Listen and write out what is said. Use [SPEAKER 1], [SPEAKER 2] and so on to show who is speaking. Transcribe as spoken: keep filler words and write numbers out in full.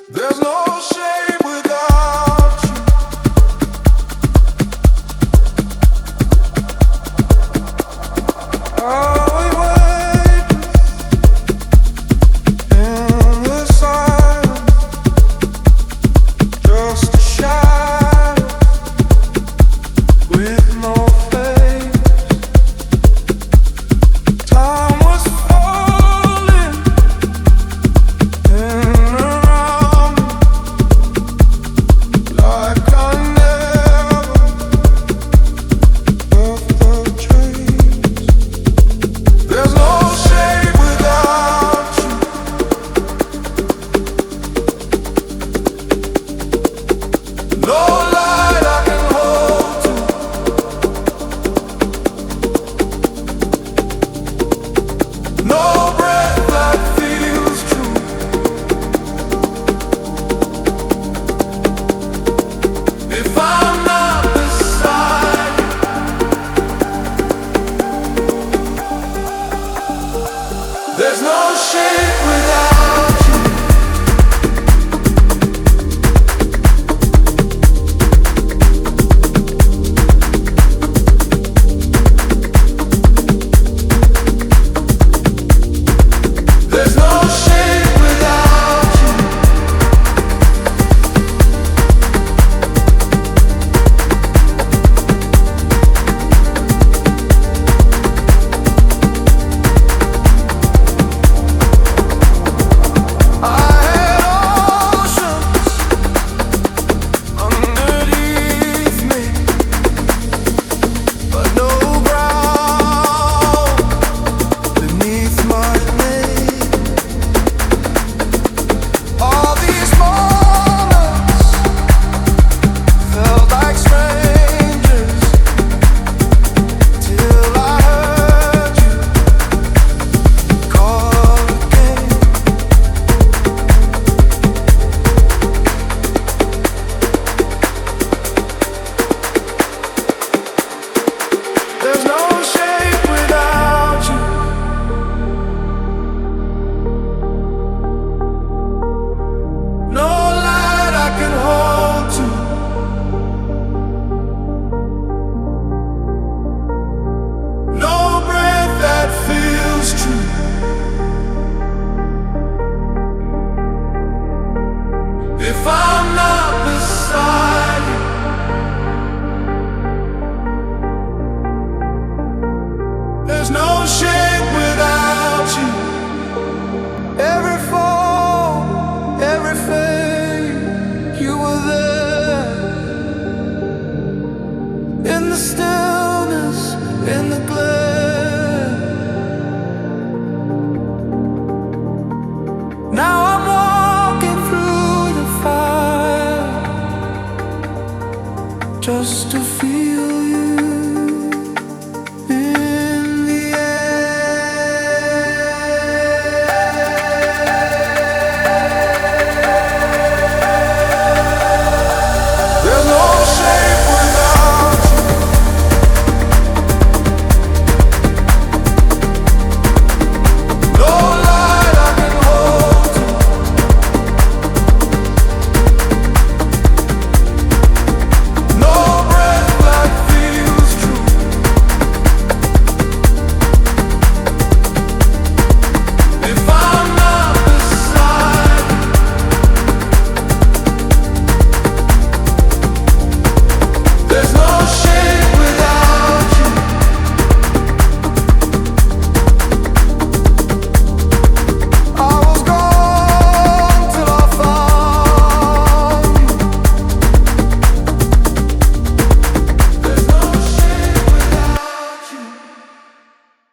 [SPEAKER 1] There's no shame without you. Are we wait in the silence? Just a shadow with no face. Time was falling in around me like I never left the trace. There's no shame without you. No light I can hold to. No breath that feels true. If I'm not beside you, there's no shame without you. There's no shame without you. I had oceans underneath me, but no ground beneath my feet. All these moments felt like strangers till I heard you call again. There's no shape without you. No light I can hold to. No breath that feels true. If I'm not beside you, there's no shape without you. Every fall, every fade, you were there. In the stillness, in the glare. Now I'm walking through the fire just to feel